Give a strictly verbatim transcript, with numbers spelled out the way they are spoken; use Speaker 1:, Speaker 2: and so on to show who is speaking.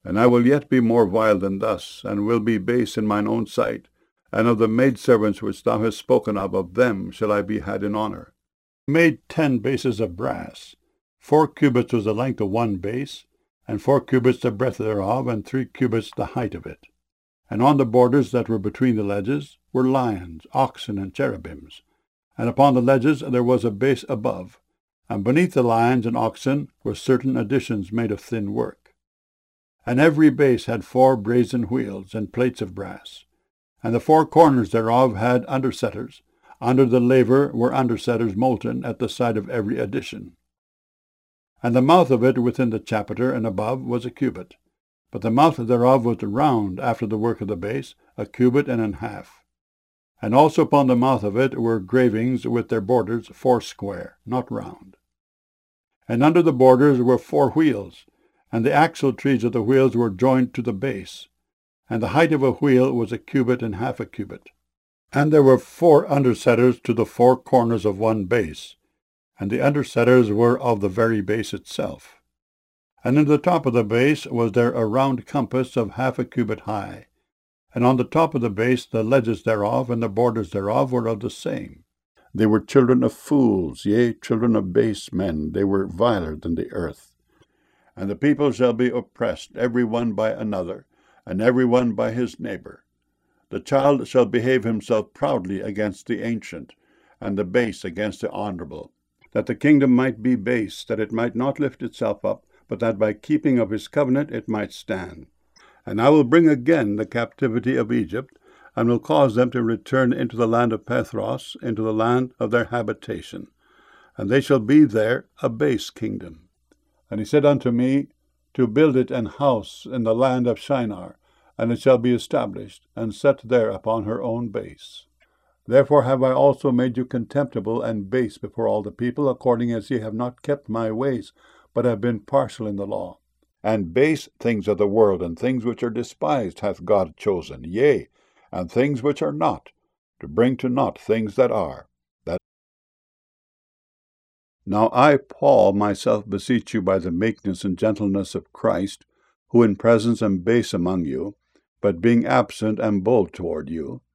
Speaker 1: And I will yet be more vile than thus, and will be base in mine own sight, and of the maidservants which thou hast spoken of, of them shall I be had in honour. He made ten bases of brass. Four cubits was the length of one base, and four cubits the breadth thereof, and three cubits the height of it. And on the borders that were between the ledges were lions, oxen, and cherubims. And upon the ledges there was a base above, and beneath the lions and oxen were certain additions made of thin work. And every base had four brazen wheels and plates of brass, and the four corners thereof had undersetters. Under the laver were undersetters molten at the side of every addition. And the mouth of it within the chapiter and above was a cubit, but the mouth thereof was round after the work of the base, a cubit and an half. And also upon the mouth of it were gravings with their borders foursquare, not round. And under the borders were four wheels, and the axle trees of the wheels were joined to the base, and the height of a wheel was a cubit and half a cubit. And there were four undersetters to the four corners of one base, and the undersetters were of the very base itself. And in the top of the base was there a round compass of half a cubit high, and on the top of the base the ledges thereof and the borders thereof were of the same. They were children of fools, yea, children of base men, they were viler than the earth. And the people shall be oppressed, every one by another, and every one by his neighbor. The child shall behave himself proudly against the ancient, and the base against the honorable, that the kingdom might be base, that it might not lift itself up, but that by keeping of his covenant it might stand. And I will bring again the captivity of Egypt, and will cause them to return into the land of Pathros, into the land of their habitation. And they shall be there a base kingdom. And he said unto me, to build it an house in the land of Shinar, and it shall be established, and set there upon her own base. Therefore have I also made you contemptible and base before all the people, according as ye have not kept my ways, but have been partial in the law. And base things of the world, and things which are despised, hath God chosen, yea, and things which are not, to bring to naught things that are. That Now I, Paul, myself beseech you by the meekness and gentleness of Christ, who in presence am base among you, but being absent am bold toward you.